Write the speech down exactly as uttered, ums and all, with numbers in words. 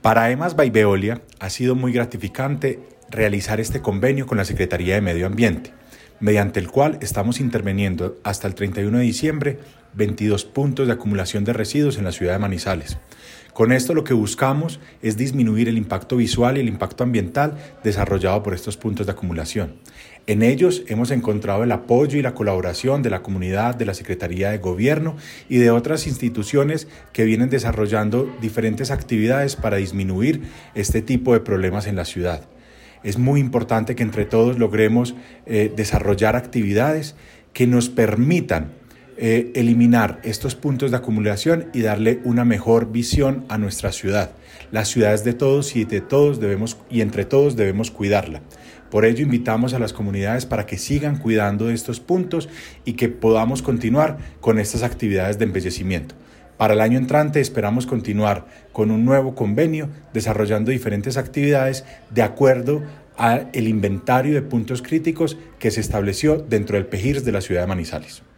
Para EMAS by Veolia ha sido muy gratificante realizar este convenio con la Secretaría de Medio Ambiente, mediante el cual estamos interviniendo hasta el treinta y uno de diciembre veintidós puntos de acumulación de residuos en la ciudad de Manizales. Con esto lo que buscamos es disminuir el impacto visual y el impacto ambiental desarrollado por estos puntos de acumulación. En ellos hemos encontrado el apoyo y la colaboración de la comunidad, de la Secretaría de Gobierno y de otras instituciones que vienen desarrollando diferentes actividades para disminuir este tipo de problemas en la ciudad. Es muy importante que entre todos logremos eh, desarrollar actividades que nos permitan eh, eliminar estos puntos de acumulación y darle una mejor visión a nuestra ciudad. La ciudad es de todos y de todos debemos y entre todos debemos cuidarla. Por ello invitamos a las comunidades para que sigan cuidando de estos puntos y que podamos continuar con estas actividades de embellecimiento. Para el año entrante esperamos continuar con un nuevo convenio desarrollando diferentes actividades de acuerdo al inventario de puntos críticos que se estableció dentro del P E G I R S de la ciudad de Manizales.